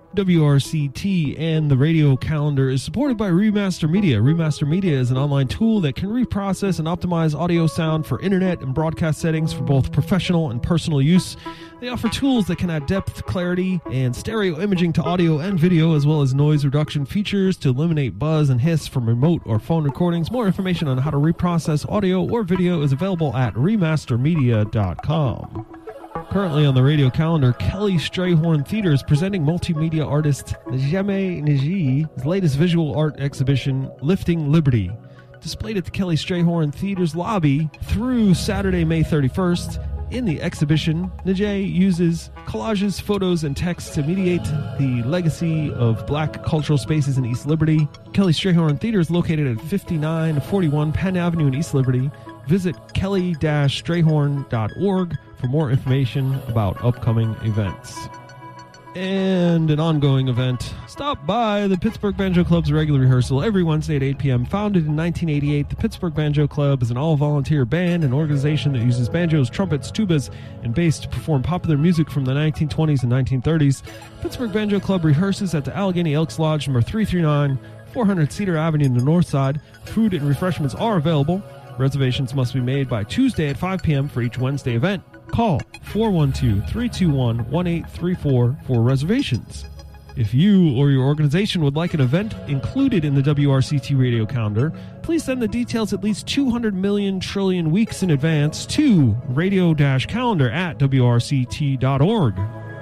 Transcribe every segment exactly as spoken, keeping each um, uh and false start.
W R C T and the radio calendar is supported by Remaster Media. Remaster Media is an online tool that can reprocess and optimize audio sound for internet and broadcast settings for both professional and personal use. They offer tools that can add depth, clarity, and stereo imaging to audio and video, as well as noise reduction features to eliminate buzz and hiss from remote or phone recordings. More information on how to reprocess audio or video is available at remaster media dot com. Currently on the radio calendar, Kelly Strayhorn Theater is presenting multimedia artist Najeme Nji's latest visual art exhibition, Lifting Liberty. Displayed at the Kelly Strayhorn Theater's lobby through Saturday, May thirty-first. In the exhibition, Najee uses collages, photos, and text to mediate the legacy of black cultural spaces in East Liberty. Kelly Strayhorn Theater is located at fifty-nine forty-one Penn Avenue in East Liberty. Visit kelly dash strayhorn dot org for more information about upcoming events. And an ongoing event. Stop by the Pittsburgh Banjo Club's regular rehearsal every Wednesday at eight p.m. Founded in nineteen eighty-eight, the Pittsburgh Banjo Club is an all-volunteer band and organization that uses banjos, trumpets, tubas, and bass to perform popular music from the nineteen twenties and nineteen thirties. Pittsburgh Banjo Club rehearses at the Allegheny Elks Lodge, number three thirty-nine, four hundred Cedar Avenue in the north side. Food and refreshments are available. Reservations must be made by Tuesday at five p.m. for each Wednesday event. Call four one two, three two one, one eight three four for reservations. If you or your organization would like an event included in the W R C T radio calendar, please send the details at least two hundred million trillion weeks in advance to radio-calendar at W R C T dot org.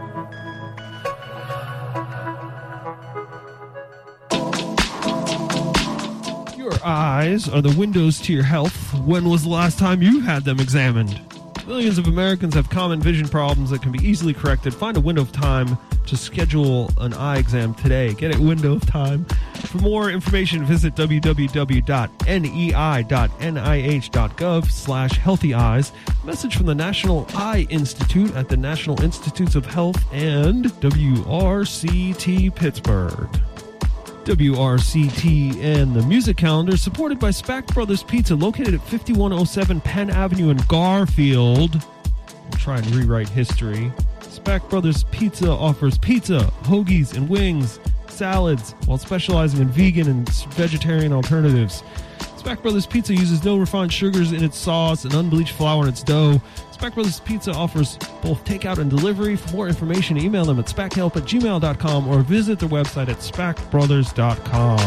Your eyes are the windows to your health. When was the last time you had them examined? Millions of Americans have common vision problems that can be easily corrected. Find a window of time to schedule an eye exam today. Get it, window of time. For more information, visit w w w dot n e i dot n i h dot gov slash healthy eyes. Message from the National Eye Institute at the National Institutes of Health and W R C T Pittsburgh. W R C T and the music calendar is supported by Spack Brothers Pizza, located at fifty-one oh seven Penn Avenue in Garfield. We'll try and rewrite history. Spack Brothers Pizza offers pizza, hoagies, and wings, salads, while specializing in vegan and vegetarian alternatives. Spack Brothers Pizza uses no refined sugars in its sauce and unbleached flour in its dough. Spack Brothers Pizza offers both takeout and delivery. For more information, email them at spackhelp at gmail dot com or visit their website at spack brothers dot com.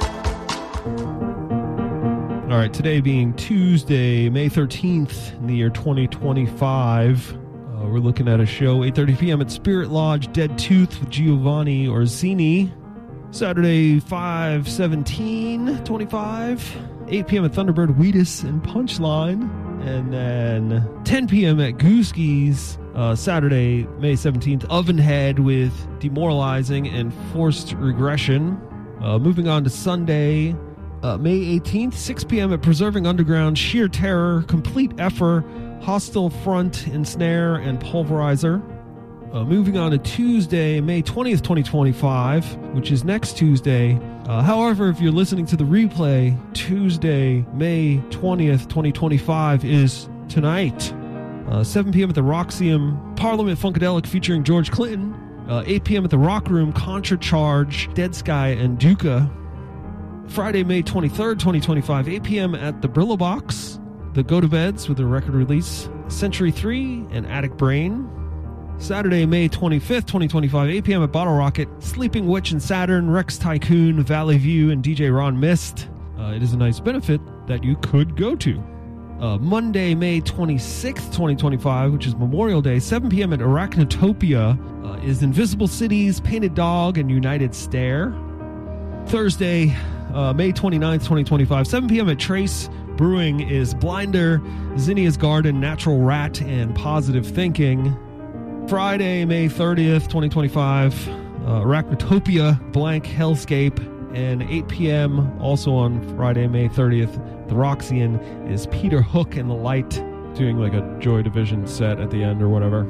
All right, today being Tuesday, May thirteenth in the year twenty twenty-five. Uh, we're looking at a show, eight thirty p.m. at Spirit Lodge, Dead Tooth with Giovanni Orsini. Saturday, five seventeen twenty-five. eight p.m. at Thunderbird, Wheatus, and Punchline. And then ten p.m. at Gooskie's, uh, Saturday, May seventeenth, Ovenhead with Demoralizing and Forced Regression. Uh, moving on to Sunday, uh, May eighteenth, six p.m. at Preserving Underground, Sheer Terror, Complete Effort, Hostile Front, Ensnare, and Pulverizer. Uh, moving on to Tuesday, May twentieth, twenty twenty-five, which is next Tuesday. Uh, however, if you're listening to the replay, Tuesday, May twentieth, twenty twenty-five is tonight. Uh, seven p.m. at the Roxyum, Parliament Funkadelic featuring George Clinton. Uh, eight p.m. at the Rock Room, Contra Charge, Dead Sky, and Duca. Friday, May twenty-third, twenty twenty-five, eight p.m. at the Brillo Box, the Go to Beds with a record release, Century three, and Attic Brain. Saturday, May twenty-fifth, twenty twenty-five, eight p.m. at Bottle Rocket, Sleeping Witch and Saturn, Rex Tycoon, Valley View, and D J Ron Mist. Uh, it is a nice benefit that you could go to. Uh, Monday, May twenty-sixth, twenty twenty-five, which is Memorial Day, seven p.m. at Arachnotopia, uh, is Invisible Cities, Painted Dog, and United Stare. Thursday, uh, May twenty-ninth, twenty twenty-five, seven p.m. at Trace Brewing is Blinder, Zinnia's Garden, Natural Rat, and Positive Thinking. Friday, May thirtieth, twenty twenty-five, uh, Arachnotopia, Blank Hellscape, and eight p.m. also on Friday, May thirtieth, the Roxyan is Peter Hook and the Light, doing like a Joy Division set at the end or whatever.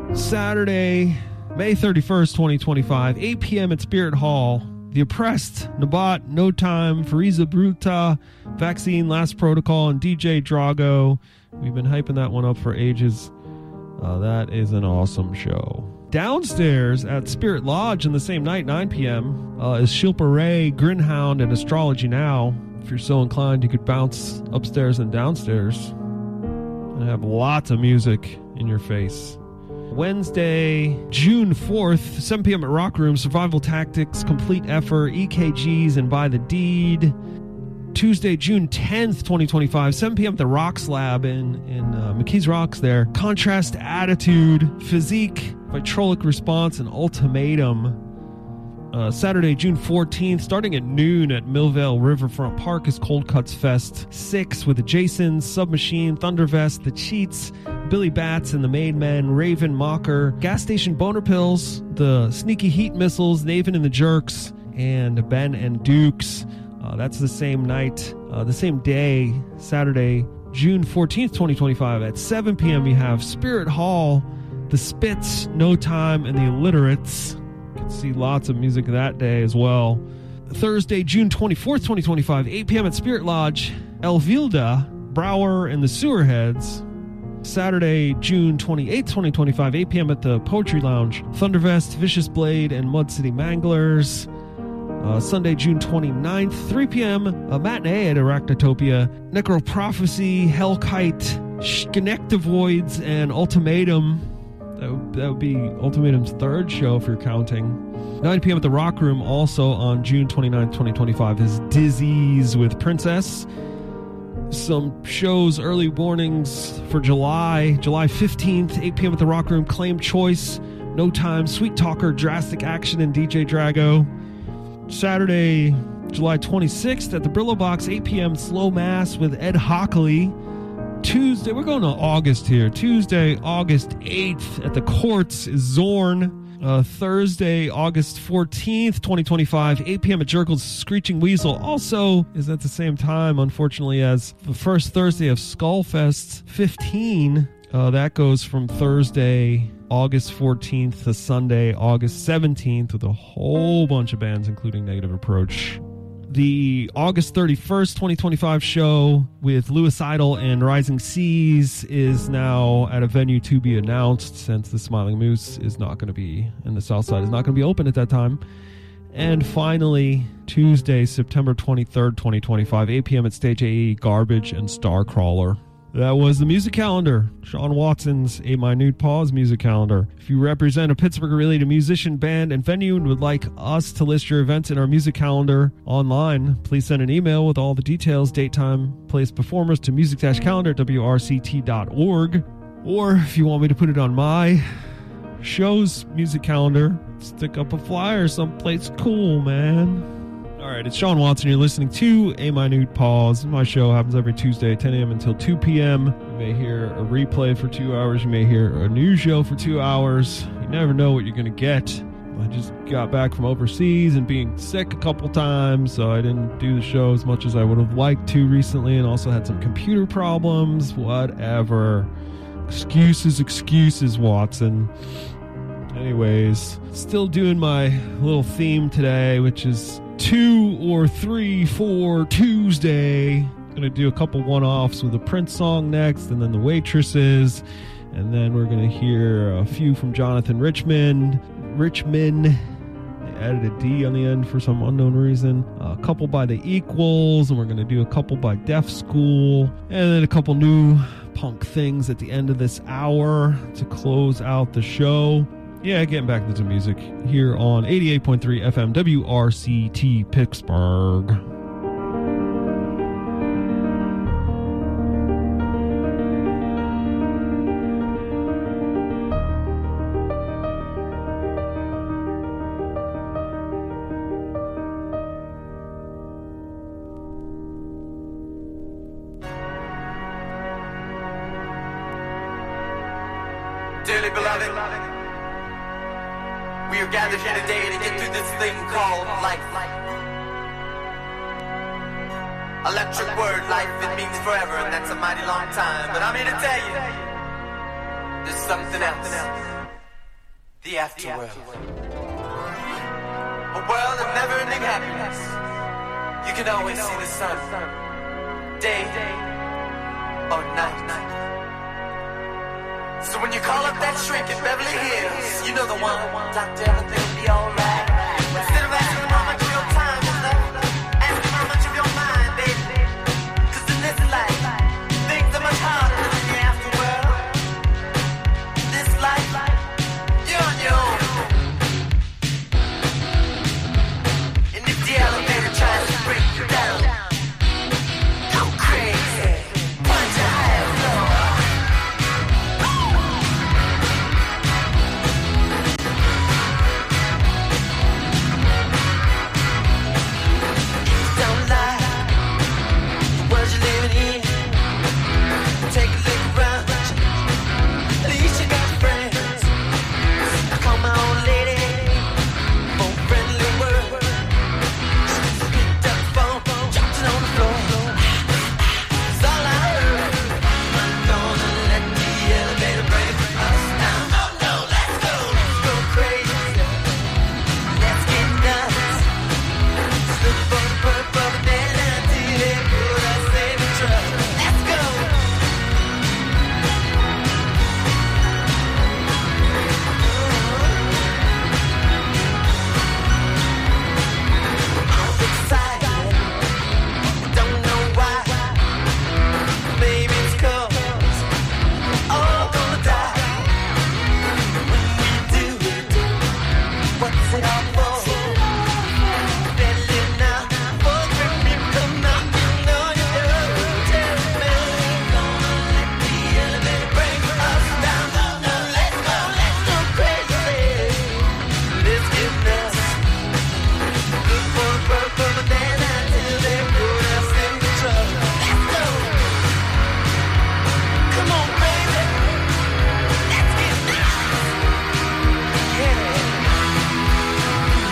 Saturday, May thirty-first, twenty twenty-five, eight p.m. at Spirit Hall, The Oppressed, Nabat, No Time, Fariza Bruta, Vaccine, Last Protocol, and D J Drago. We've been hyping that one up for ages. Uh, that is an awesome show. Downstairs at Spirit Lodge on the same night, nine p.m., uh, is Shilpa Ray, Grinhound, and Astrology Now. If you're so inclined, you could bounce upstairs and downstairs and have lots of music in your face. Wednesday, June fourth, seven p.m. at Rock Room, Survival Tactics, Complete Effort, E K Gs, and By the Deed. Tuesday, June tenth, twenty twenty-five, seven p.m. at the Rocks Lab in, in uh, McKees Rocks there. Contrast Attitude, Physique, Vitrolic Response, and Ultimatum. Uh, Saturday, June fourteenth, starting at noon at Millvale Riverfront Park is Cold Cuts Fest six with the Jasons, Submachine, Thundervest, The Cheats, Billy Bats and the Made Men, Raven, Mocker, Gas Station Boner Pills, the Sneaky Heat Missiles, Naven and the Jerks, and Ben and Dukes. Uh, that's the same night, uh, the same day, Saturday, June fourteenth, twenty twenty-five. At seven p.m. you have Spirit Hall, The Spits, No Time, and the Illiterates. You can see lots of music that day as well. Thursday, June twenty-fourth, twenty twenty-five, eight p.m. at Spirit Lodge, Elvilda, Brower, and the Sewerheads. Saturday, June twenty-eighth, twenty twenty-five, eight p.m. at the Poetry Lounge, Thundervest, Vicious Blade, and Mud City Manglers. Uh, Sunday, June twenty-ninth, three p.m., a matinee at Arachnotopia, Necroprophecy, Hellkite, Schenectavoids, and Ultimatum. That would, that would be Ultimatum's third show if you're counting. nine p.m. at the Rock Room, also on June twenty-ninth, twenty twenty-five, is Dizzy's with Princess. Some shows, early warnings for July. July fifteenth, eight p.m. at the Rock Room, Claim Choice, No Time, Sweet Talker, Drastic Action, and D J Drago. Saturday, July twenty-sixth at the Brillo Box, eight p.m. Slow Mass with Ed Hockley. Tuesday, we're going to August here. Tuesday, August eighth at the Courts is Zorn. Uh, Thursday, August fourteenth, twenty twenty-five, eight p.m. at Jerkel's Screeching Weasel. Also is at the same time, unfortunately, as the first Thursday of Skullfest fifteen. Uh, that goes from Thursday, August fourteenth to Sunday, August seventeenth, with a whole bunch of bands, including Negative Approach. The August thirty-first, twenty twenty-five show with Louis Idol and Rising Seas is now at a venue to be announced, since the Smiling Moose is not going to be, and the South Side is not going to be open at that time. And finally, Tuesday, September twenty-third, twenty twenty-five, eight p.m. at Stage A E, Garbage and Starcrawler. That was the music calendar. Sean Watson's A Minute Pause music calendar. If you represent a Pittsburgh-related musician, band, and venue and would like us to list your events in our music calendar online, please send an email with all the details, date, time, place, performers to music calendar at w r c t dot org. Or if you want me to put it on my show's music calendar, stick up a flyer someplace cool, man. All right, it's Sean Watson. You're listening to A Minute Pause. My show happens every Tuesday, ten a.m. until two p.m. You may hear a replay for two hours. You may hear a new show for two hours. You never know what you're going to get. I just got back from overseas and being sick a couple times, so I didn't do the show as much as I would have liked to recently, and also had some computer problems. Whatever. Excuses, excuses, Watson. Anyways, still doing my little theme today, which is two or three for Tuesday. Gonna do a couple one-offs with a Prince song next, and then the Waitresses, and then we're gonna hear a few from Jonathan Richman. Richman, they added a D on the end for some unknown reason. A couple by the Equals, and we're gonna do a couple by Deaf School, and then a couple new punk things at the end of this hour to close out the show. Yeah, getting back into music here on eighty-eight point three F M W R C T Pittsburgh. Dearly beloved, we are gathered here today to get through this thing called life. Electric word, life, it means forever, and that's a mighty long time. But I'm here to tell you, there's something else. The afterworld. A world of never-ending happiness. You can always see the sun, day or night. So when you call up that shrink in Beverly Hills, you know the one. Doctor, everything will be alright. Instead of asking him how much of your time is left, ask him how much of your mind, baby. Cause in this life, things are much harder than in the afterworld. This life, you're on your own. And if the elevator tries to break you down, go crazy. Punch a higher floor. Don't lie, the world you're living in. Take a look around, at least you got friends. I call my old lady, for a friendly word. She picked up the phone, dropped it on the floor. That's all I heard. I'm gonna let the elevator break us down. Oh no, let's go, let's go crazy. Let's get nuts. Look for the purple banana till they put us in the truck. Let's go. I'm excited, don't know why. Maybe it's 'cause we're all gonna die. When we do, what's it all for? Better live now, before the great people come knocking on your door. Tell me, gonna let the elevator break us down. No, let's go, let's go crazy. Let's get nuts. Look for the purple banana till they put us in the truck. Let's go. Come on, baby. Let's get nuts. Yeah.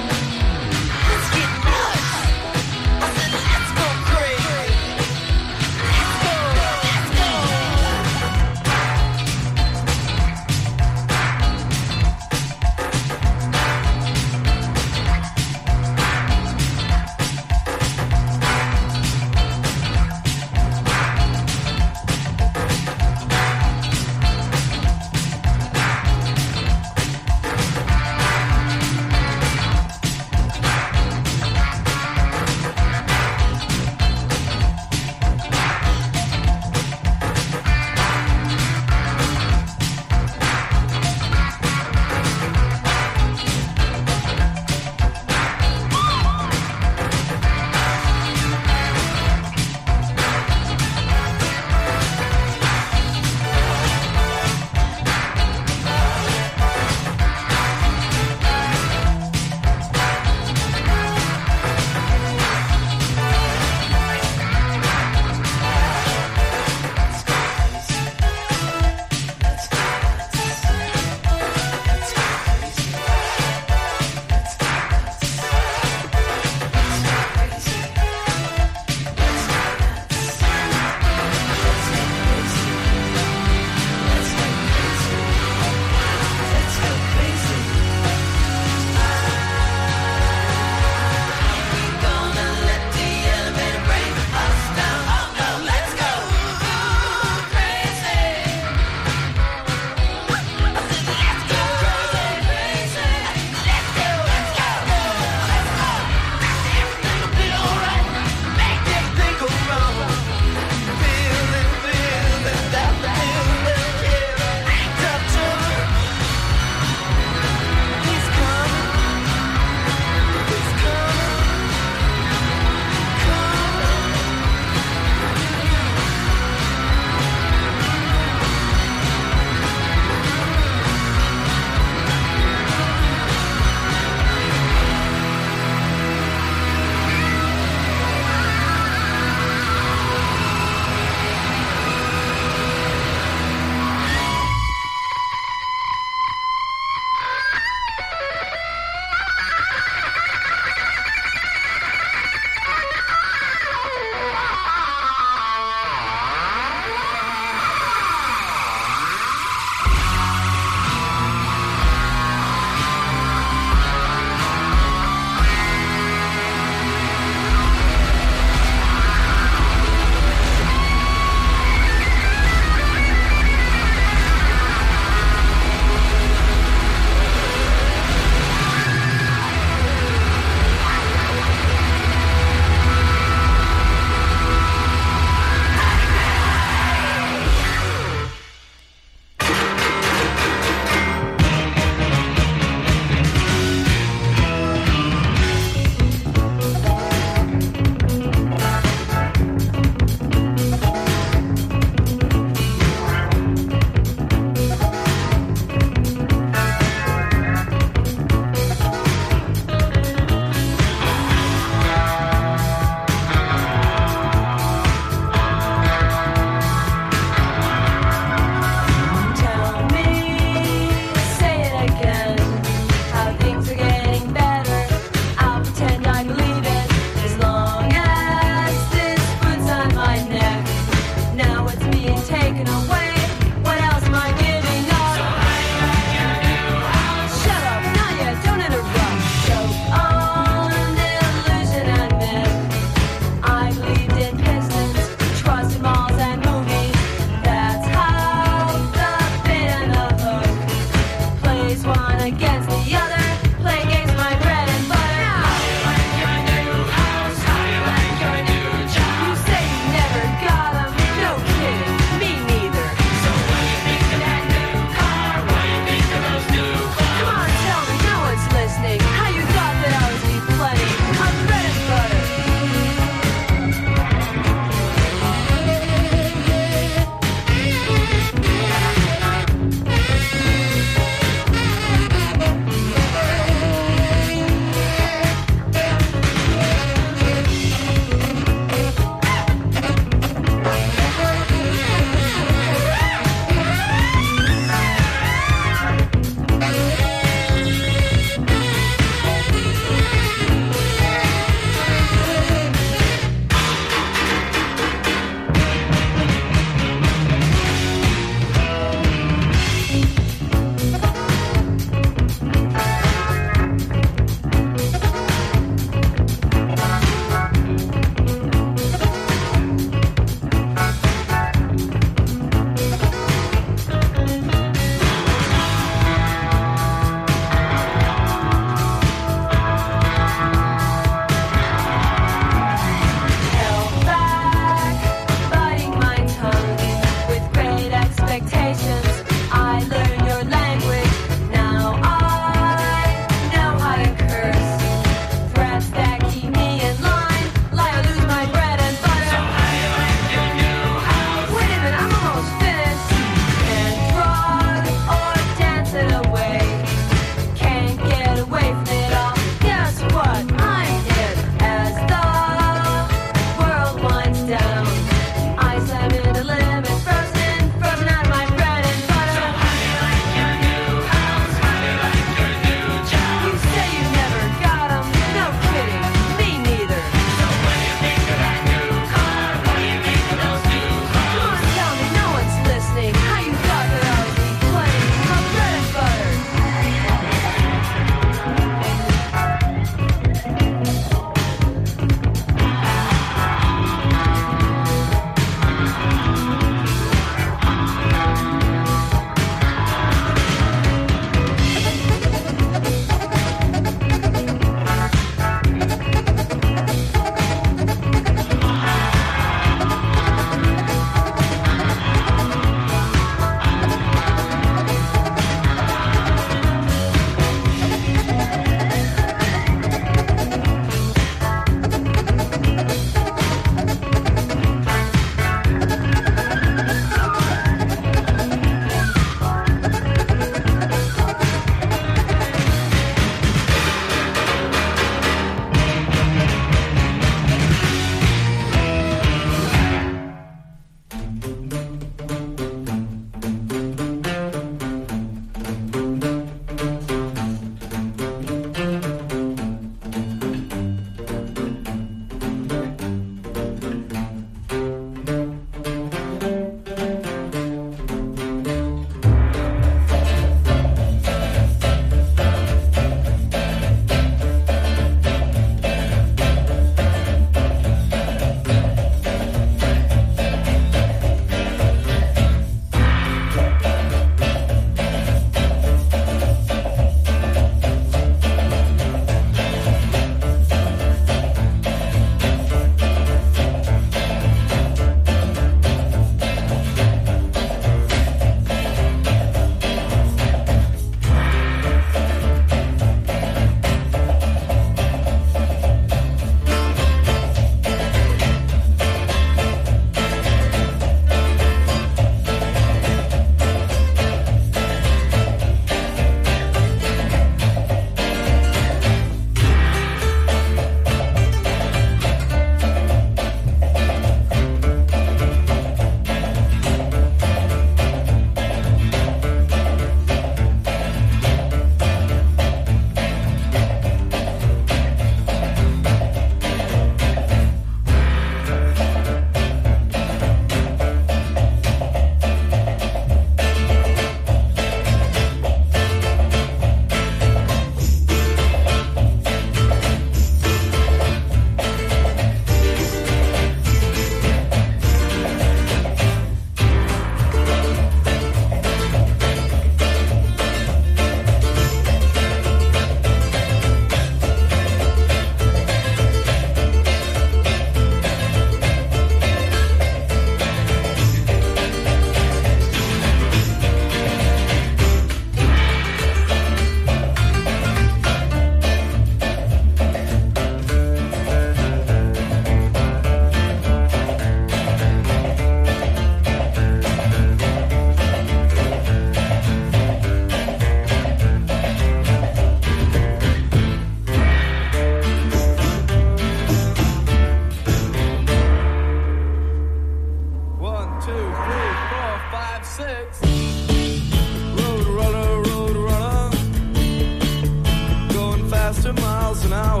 an hour.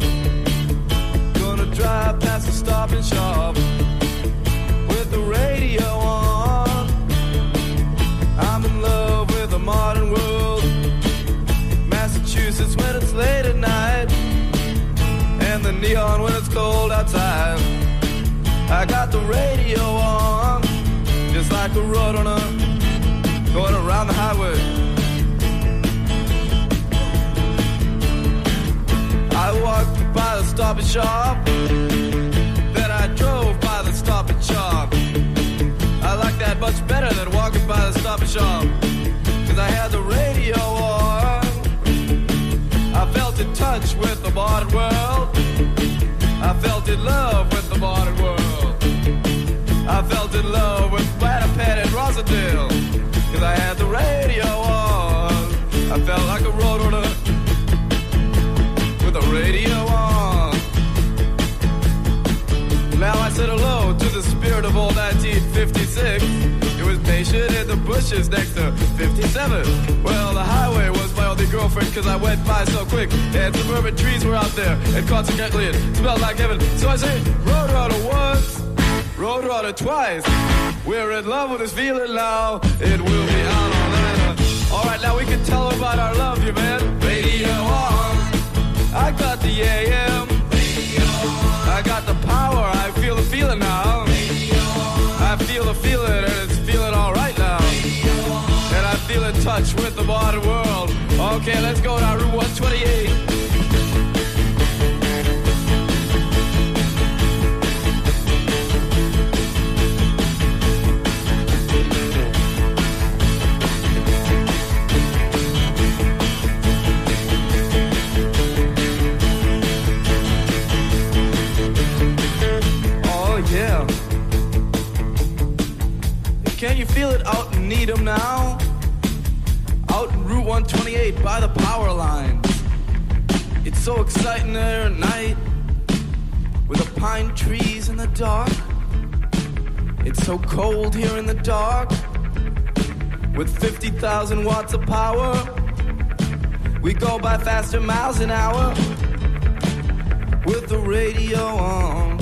Gonna drive past the Stop and Shop with the radio on. I'm in love with the modern world. Massachusetts when it's late at night, and the neon when it's cold outside. I got the radio on, just like a road runner going around the highway. I walked by the Stop and Shop, then I drove by the Stop and Shop. I like that much better than walking by the Stop and Shop, cause I had the radio on. I felt in touch with the modern world. I felt in love with the modern world. I felt in love with Winnipeg and Rosedale, cause I had the radio on. I felt like a roadrunner with the radio on. Now I said hello to the spirit of old nineteen fifty-six. It was patient in the bushes next to fifty-seven. Well, the highway was my only girlfriend, cause I went by so quick, and suburban trees were out there, and consequently it smelled like heaven. So I say, Roadrunner once, Roadrunner twice. We're in love with this feeling now. It will be out all night. Alright, now we can tell about our love, you man. Radio on. I got the A M. Radio on. I got the power. I feel the feeling now. Radio on. I feel the feeling, and it's feeling alright now. Radio on. And I feel in touch with the modern world. Okay, let's go down Route one twenty-eight. Yeah. Can you feel it out in Needham now? Out in Route one twenty-eight by the power lines. It's so exciting there at night with the pine trees in the dark. It's so cold here in the dark with fifty thousand watts of power. We go by faster miles an hour with the radio on.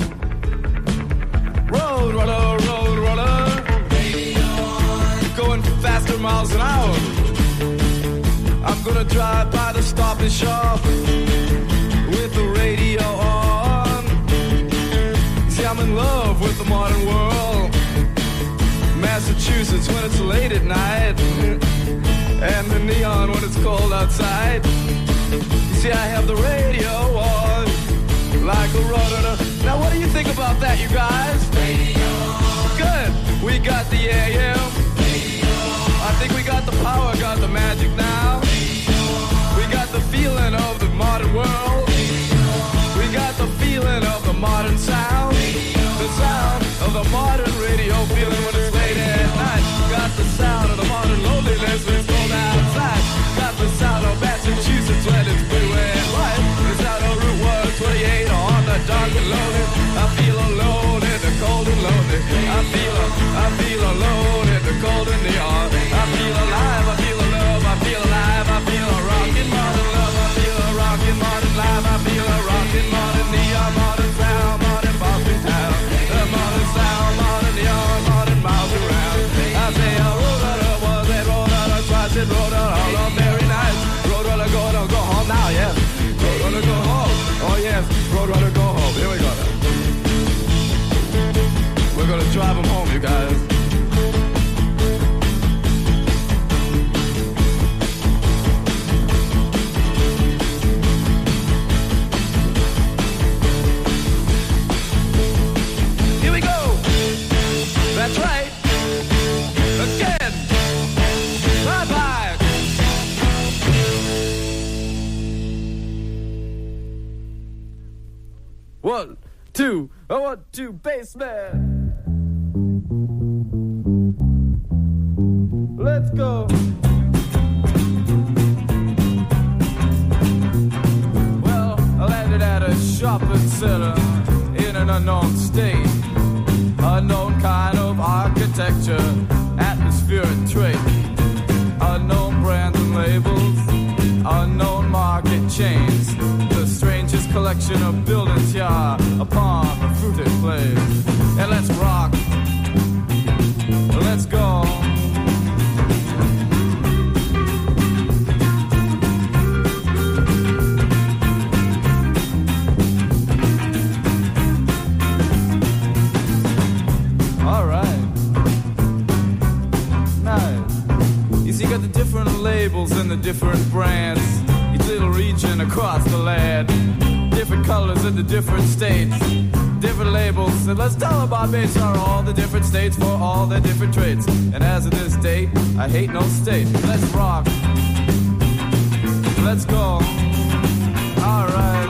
Road runner, road runner, radio on. Going faster miles an hour. I'm gonna drive by the Stop and Shop with the radio on. You see, I'm in love with the modern world. Massachusetts when it's late at night, and the neon when it's cold outside. You see, I have the radio on, like a runner. Now what do you think about that, you guys? Radio. Good. We got the A M. Radio. I think we got the power, got the magic now. Radio. We got the feeling of the modern world. Radio. We got the feeling of the modern sound. Radio. The sound of the modern radio feeling when it's late at night. Got the sound of the modern loneliness when it's cold outside. Got the sound of Massachusetts when it's blue and white. The sound of Route one twenty-eight on the dark and lonely. I feel alone in the cold and lonely. I feel, I feel alone in the cold and neon. I feel alive, I feel love, I feel alive, I feel a rockin' modern love, I feel a rockin' modern life, I feel a rockin' modern neon, modern sound, modern Boston town. The modern sound, modern neon, modern miles around. I say a roadrunner was a roadrunner, twice it roadrunner all on very nice. Roadrunner go, no, go home now, yes. Roadrunner go home, oh yes. Roadrunner go home, here we go now. We're gonna drive them home, you guys. Here we go. That's right. Again. Bye-bye. One, two, I want to baseman. Let's go. Well, I landed at a shopping center in an unknown state. Unknown kind of architecture, atmosphere and trait. Unknown brands and labels, unknown market chains. The strange collection of buildings here upon the fruited plain. And let's rock. Let's go. All right. Nice. You see, you got the different labels and the different brands. Each little region across the land. Different colors in the different states. Different labels. And let's tell them our mates are all the different states for all their different traits. And as of this date, I hate no state. Let's rock. Let's go. All right.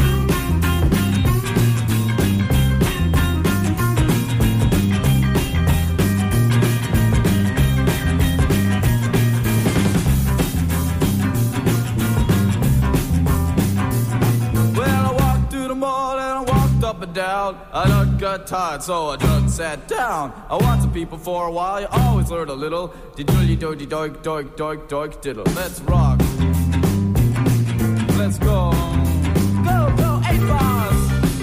Down. I done got tired, so I done sat down. I watched the people for a while, you always learn a little. Diddly doidy doik doik doik doik diddle. Let's rock. Let's go. Go, go, eight bars.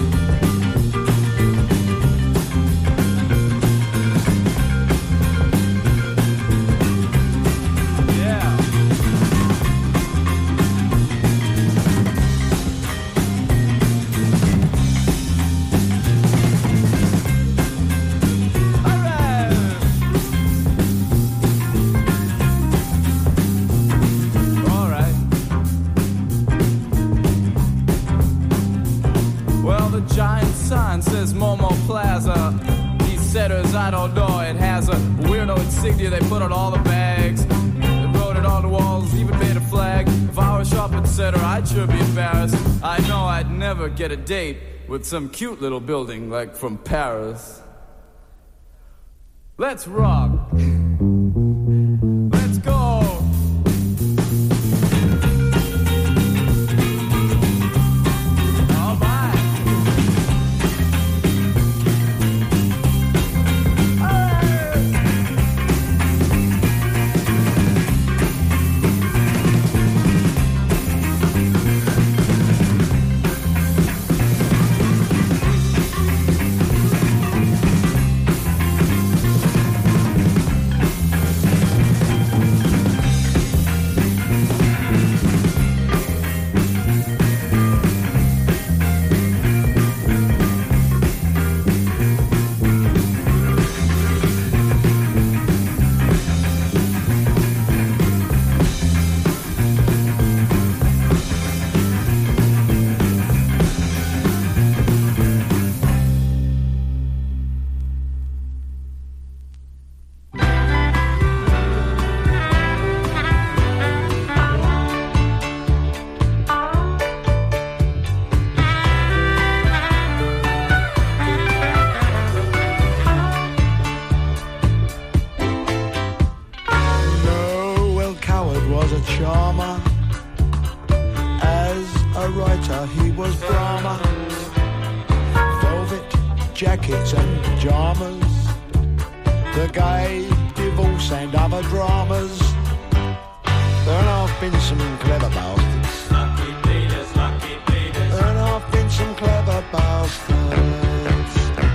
Yeah. Giant sign says Momo Plaza. These setters, I don't know, it has a weirdo insignia they put on all the bags. They wrote it on the walls, even made a flag. If I were a shopping center, I'd sure be embarrassed. I know I'd never get a date with some cute little building like from Paris. Let's rock. Let's go. Jackets and pyjamas, the gay divorce and other dramas. There have been some clever bastards. Lucky beaters, lucky beaters. There have been some clever bastards.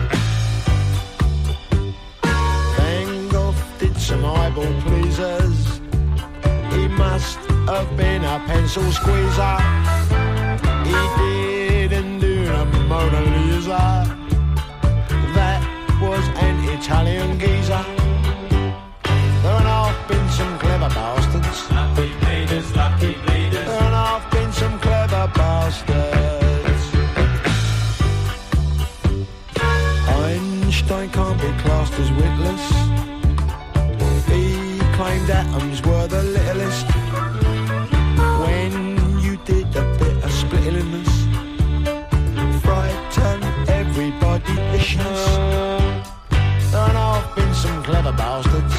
Van Gogh did some eyeball pleasers. He must have been a pencil squeezer. He didn't do the Mona Lisa. That was an Italian geezer. There have been some clever bastards. Lucky bleeders, lucky bleeders. There have been some clever bastards. Einstein can't be classed as witless. He claimed atoms were the littlest. When you did a bit of splittiness, frighten everybody vicious. There have been some clever bastards.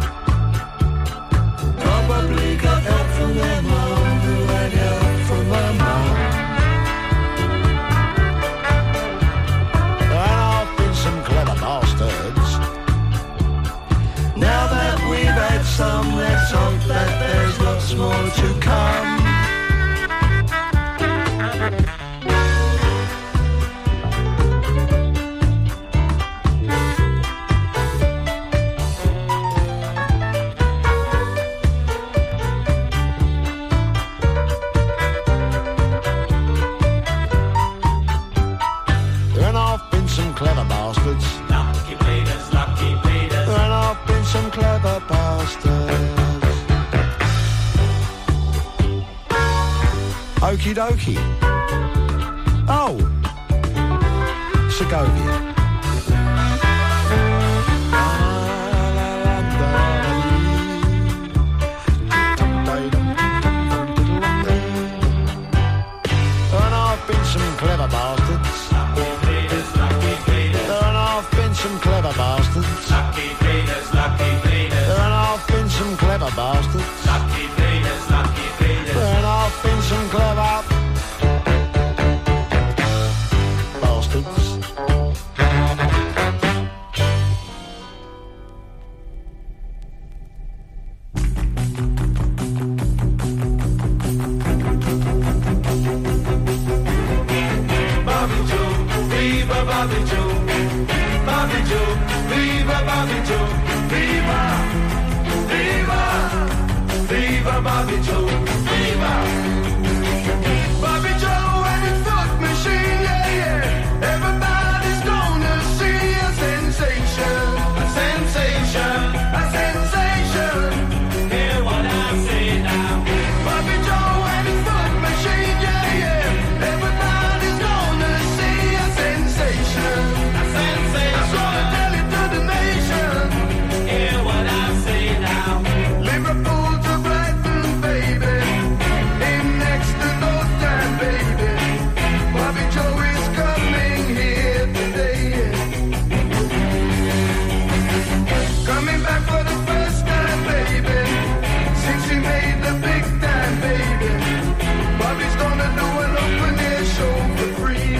Probably got help from their mum, who had help from their mum. There have been some clever bastards. Now that we've had some, let's all Okie dokie. Oh, Segovia. And I've been some clever bastards. Lucky cleaners, lucky cleaners. And I've been some clever bastards. Lucky cleaners, lucky cleaners. And I've been some clever bastards. Lucky cleaners, lucky cleaners. And I've been some clever bastards. Bobby Joe, viva Bobby Joe. Bobby Joe, viva Bobby Joe. Viva, viva, viva Bobby Joe. Viva. Bobby Joe and his foot machine, yeah, yeah. Everybody's gonna see a sensation, a sensation, a sensation. Hear what I say now. Bobby Joe and his foot machine, yeah, yeah. Everybody's gonna see a sensation, a sensation. I'm gonna tell it to the nation. Hear what I say now. Liverpool to Brighton, baby. In next to no time, baby. Bobby Joe is coming here today. Coming back for the first time, baby. Since he made the big time, baby. Bobby's gonna do an open air show for free.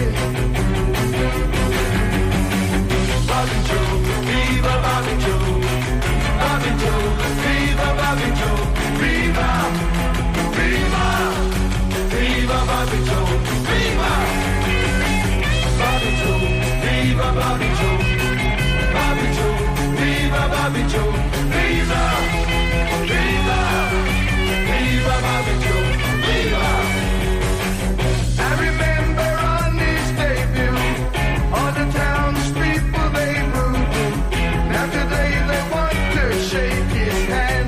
Bobby Joe, viva Bobby Joe. Bobby Joe, viva Bobby Joe. Viva, viva, viva Bobby Joe. Viva, Bobby Joe, viva Bobby Joe. Bobby Joe, viva Bobby Joe. Viva, viva, viva Bobby Joe. Viva. I remember on his debut, all the town's people they booed him. Now today they want to shake his hand.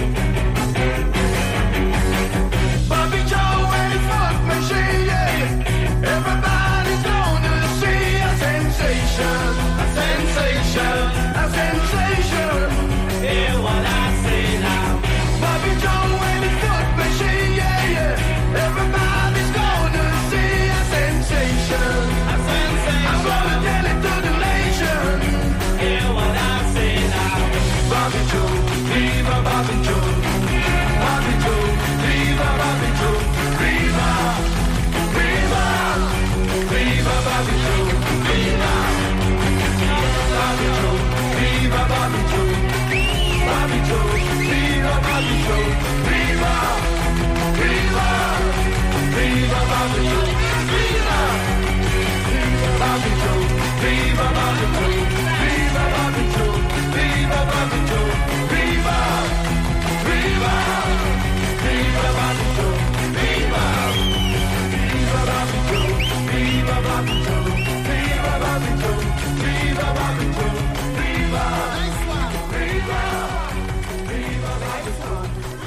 Bobby Joe and his foot machine, yeah. Everybody's gonna see a sensation, a sensation, a sensation. Hear what I say now. Bobby Joe and his foot machine, yeah, yeah. Everybody's gonna see a sensation, a sensation. I'm gonna tell it to the nation. Hear what I say now. Bobby Joe, viva Bobby Joe. Bobby Joe, viva Bobby Joe. Viva, viva, viva Bobby Joe. Viva, Bobby Joe, viva Bobby Joe. Bobby Joe, viva Bobby Joe. Viva, viva, viva Bobby Joe. Viva, Bobby Joe, viva Bobby Joe. Viva Bobby Joe, viva Bobby Joe. Viva, viva, viva Bobby Joe. Viva, viva Bobby Joe. Viva Bobby Joe. Viva Bobby Joe. Viva Bobby Joe. Viva, viva, viva Bobby Joe.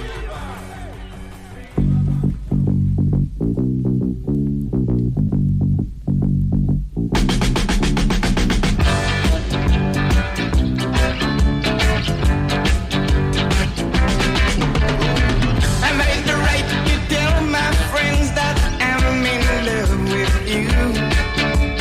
I made the right to tell my friends that I'm in love with you.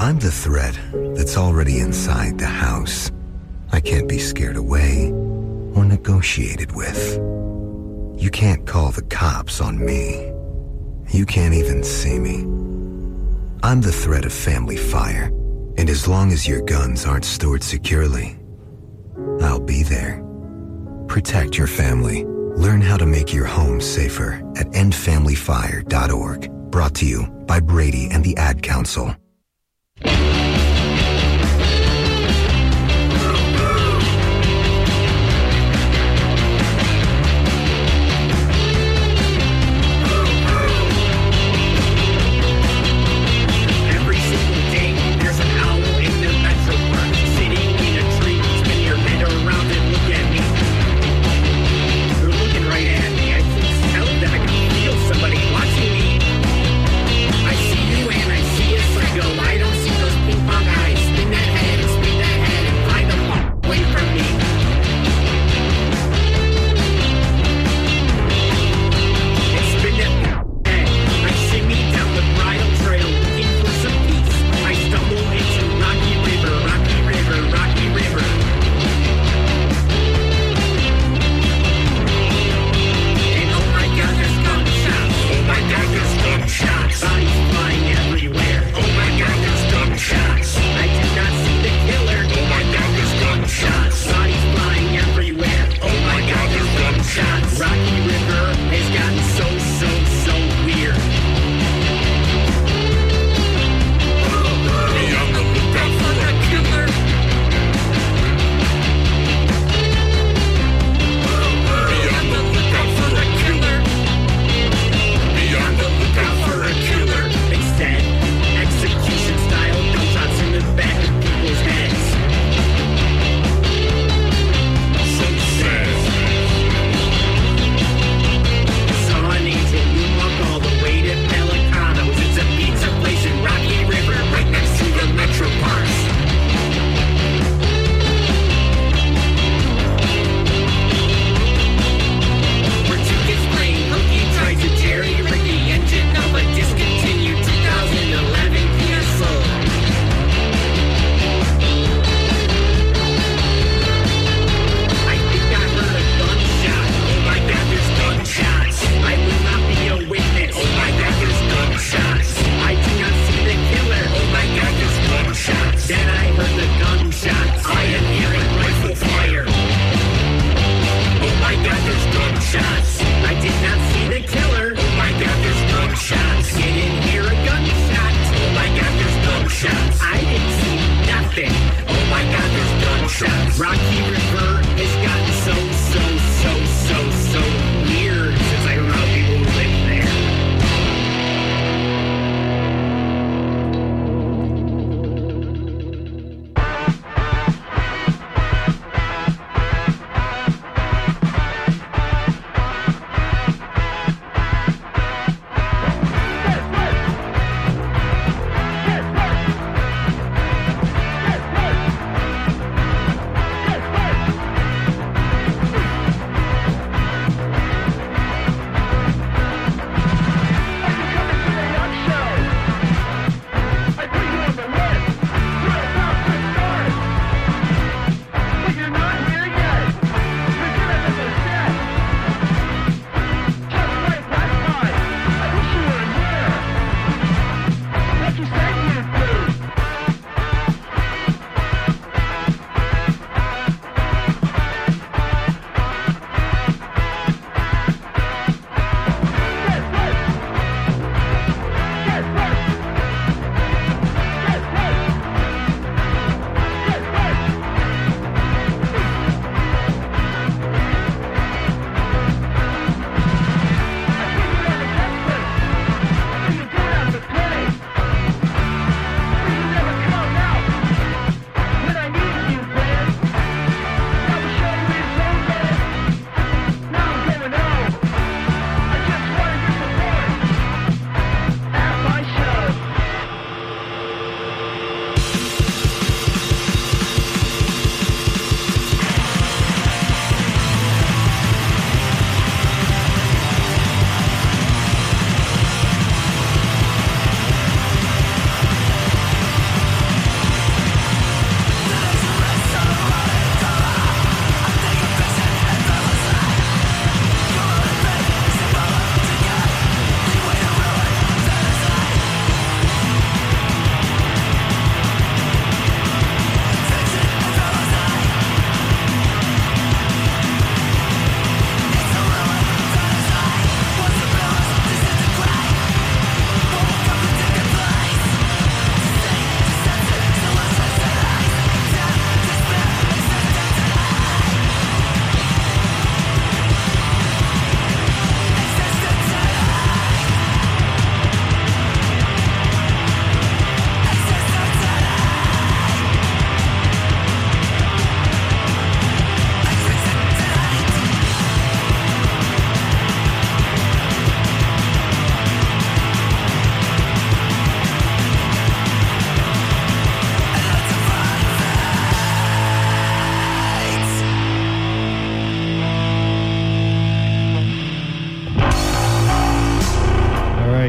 I'm the threat that's already inside the house. I can't be scared away or negotiated with. You can't call the cops on me. You can't even see me. I'm the threat of family fire, and as long as your guns aren't stored securely, I'll be there. Protect your family. Learn how to make your home safer at end family fire dot org. Brought to you by Brady and the Ad Council. Every single day, there's an owl in the metro park, sitting in a tree. Spin your head around and look at me. They're looking right at me. I can tell that I can feel somebody watching me. I see you and I see us. I go, I don't see those people.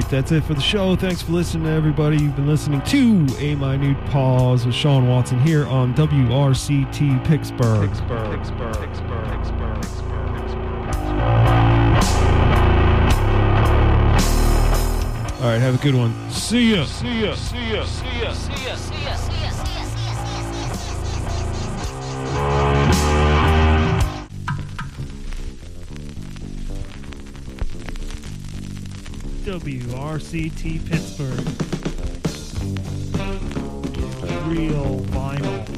right, that's it for the show. Thanks for listening, everybody. You've been listening to A Minute Pause with Sean Watson here on W R C T Pittsburgh. Pittsburgh, Pittsburgh, Pittsburgh, Pittsburgh, Pittsburgh. All right, have a good one. See ya. See ya. See ya. See ya. See ya. See ya. See ya. W R C T Pittsburgh. Real vinyl.